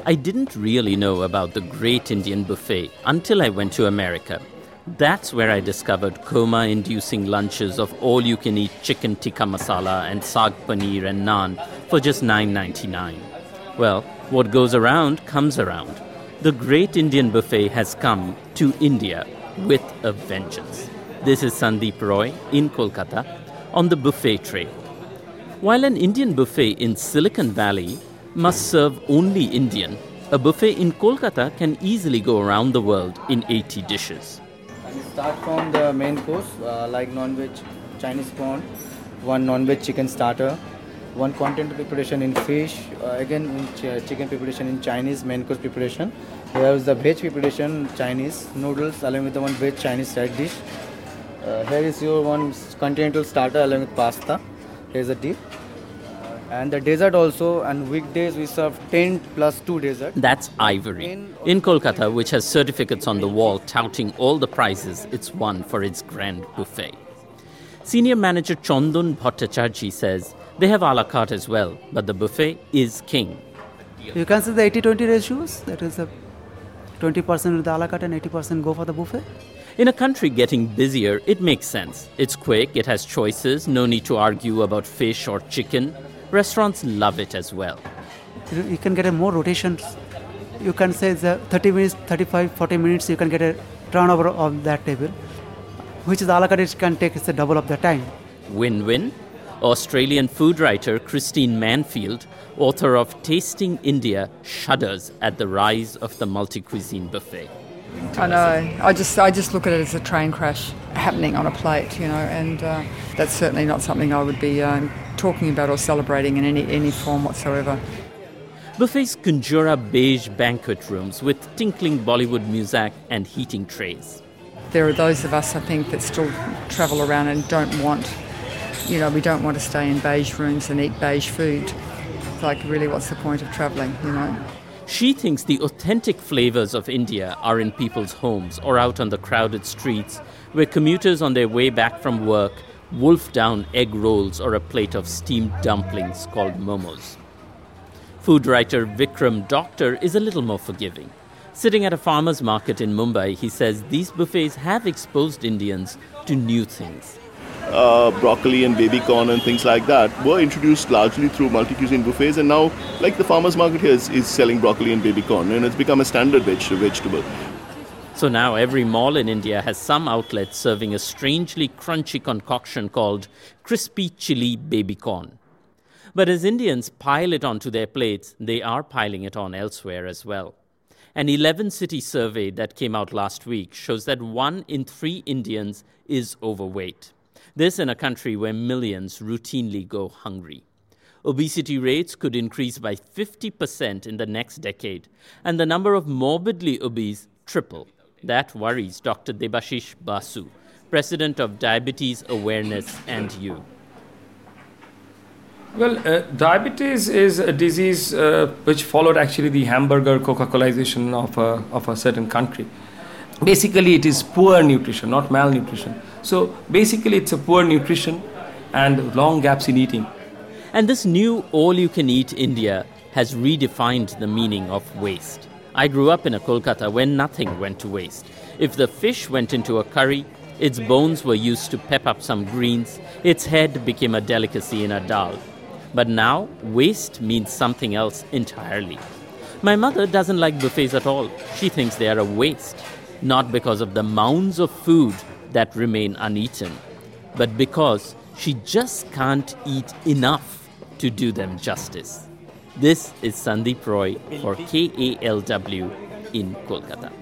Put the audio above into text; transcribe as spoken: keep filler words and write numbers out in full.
I didn't really know about the Great Indian Buffet until I went to America. That's where I discovered coma-inducing lunches of all-you-can-eat chicken tikka masala and saag paneer and naan for just nine ninety-nine. Well, what goes around comes around. The Great Indian Buffet has come to India with a vengeance. This is Sandeep Roy in Kolkata on the buffet trail. While an Indian buffet in Silicon Valley must serve only Indian, a buffet in Kolkata can easily go around the world in eighty dishes. And start from the main course, uh, like non-veg Chinese prawn, one non-veg chicken starter, one content preparation in fish, uh, again in ch- chicken preparation in Chinese main course preparation. Here is the veg preparation Chinese noodles along with the one veg Chinese side dish. Uh, here is your one continental starter along with pasta. Here is a dip. And the dessert also, and weekdays we serve ten plus two dessert. That's Ivory. In Kolkata, which has certificates on the wall touting all the prizes it's won for its grand buffet. Senior manager Chandon Bhattacharjee says they have a la carte as well, but the buffet is king. You can see the eighty twenty ratios. That is a twenty percent with the a la carte and eighty percent go for the buffet. In a country getting busier, it makes sense. It's quick, it has choices, no need to argue about fish or chicken. Restaurants love it as well. You can get a more rotations. You can say the thirty minutes, thirty-five, forty minutes, you can get a turnover of that table, which is a la carte, it can take the double of the time. Win-win. Australian food writer Christine Manfield, author of Tasting India, shudders at the rise of the multi-cuisine buffet. I know. I just I just look at it as a train crash happening on a plate, you know, and uh, that's certainly not something I would be um, talking about or celebrating in any, any form whatsoever. Buffets conjure up beige banquet rooms with tinkling Bollywood music and heating trays. There are those of us, I think, that still travel around and don't want, you know, we don't want to stay in beige rooms and eat beige food. It's like, really, what's the point of travelling, you know? She thinks the authentic flavors of India are in people's homes or out on the crowded streets where commuters on their way back from work wolf down egg rolls or a plate of steamed dumplings called momos. Food writer Vikram Doctor is a little more forgiving. Sitting at a farmer's market in Mumbai, he says these buffets have exposed Indians to new things. Uh, broccoli and baby corn and things like that were introduced largely through multi-cuisine buffets, and now, like the farmer's market here is, is selling broccoli and baby corn, and it's become a standard veg- vegetable. So now every mall in India has some outlet serving a strangely crunchy concoction called crispy chili baby corn. But as Indians pile it onto their plates, they are piling it on elsewhere as well. An eleven-city survey that came out last week shows that one in three Indians is overweight. This in a country where millions routinely go hungry. Obesity rates could increase by fifty percent in the next decade, and the number of morbidly obese triple. That worries Doctor Debashish Basu, president of Diabetes Awareness and You. Well, uh, diabetes is a disease uh, which followed actually the hamburger Coca-Colaization of a, of a certain country. Basically, it is poor nutrition, not malnutrition. So basically, it's a poor nutrition and long gaps in eating. And this new all-you-can-eat India has redefined the meaning of waste. I grew up in a Kolkata where nothing went to waste. If the fish went into a curry, its bones were used to pep up some greens, its head became a delicacy in a dal. But now, waste means something else entirely. My mother doesn't like buffets at all. She thinks they are a waste. Not because of the mounds of food that remain uneaten, but because she just can't eat enough to do them justice. This is Sandeep Roy for K A L W in Kolkata.